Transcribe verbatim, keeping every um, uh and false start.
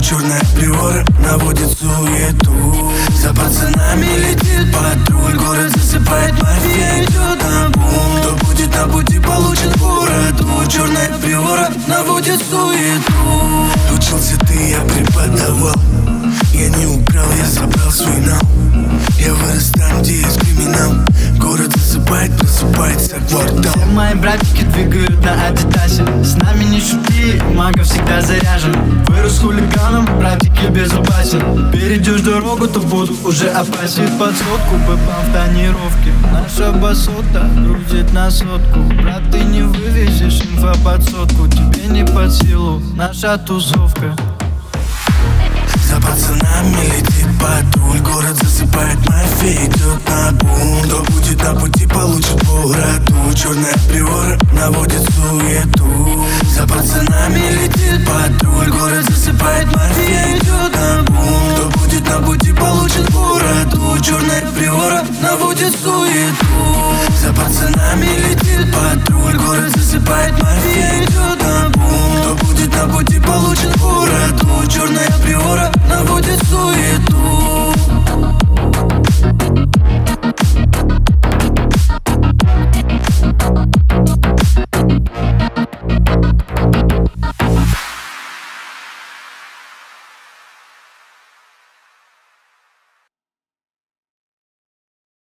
черная приора наводит суету. За пацанами летит патруль, город засыпает мафия, идет на бум. Кто будет на пути, получит бороду. Черная приора наводит суету. Учился ты, я преподавал. Я не украл, я собрал свой нал. Я вырос там, где есть криминал. Город засыпает, просыпается квартал. Все мои братики двигают на Адидасе. С нами не шути, мага всегда заряжен. Вырос хулиганом, братики безопасен. Перейдешь дорогу, то буду уже опасен. Под сотку, бэпам в тонировке. Наша басота грузит на сотку. Брат, ты не вывезешь инфа под сотку. Тебе не под силу наша тусовка. За пацанами летит патруль, город засыпает мафия, идет на бум. Кто будет на пути, получит бороду. Черная приора наводит суету. За пацанами летит патруль, город засыпает мафия, идет на бум. Кто будет на пути, получит бороду. Черная приора наводит суету. За пацанами летит патруль, город засыпает мафия,